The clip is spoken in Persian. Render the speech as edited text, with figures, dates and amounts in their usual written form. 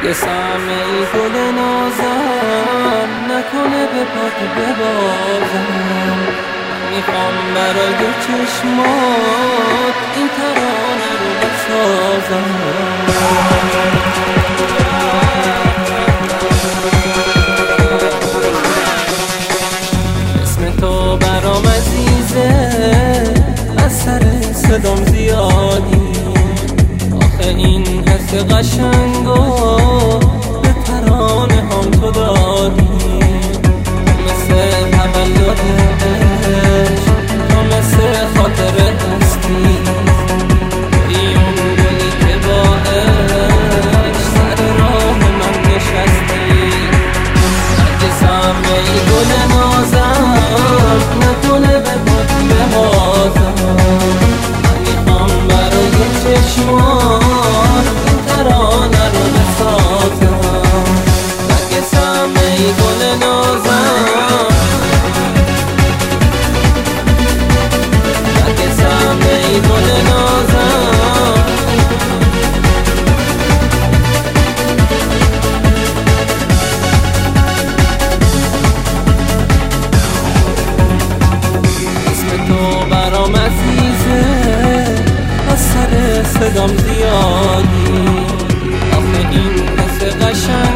نرگسم ای گل نازم، نکنه به پات ببازم. میخوام برای چشمات این ترانه رو بسازم. اسم تو برام عزیزه، از سر صدام زیادی. آخه این حس قشنگو به ترانه هم تو دادی. مثل تولد عشق، تو مثل خاطر هستی. توی اون گلی که با عشق سر راه من نشستی. نرگسم ای گل نازم، نکنه به پات ببازم. من میخوام برای چشمات این ترانه رو بسازم. نرگسم ای گل نازم، نرگسم ای گل نازم. اسم تو برام عزیزه، از سر صدام زیادی. آخه این حس قشنگ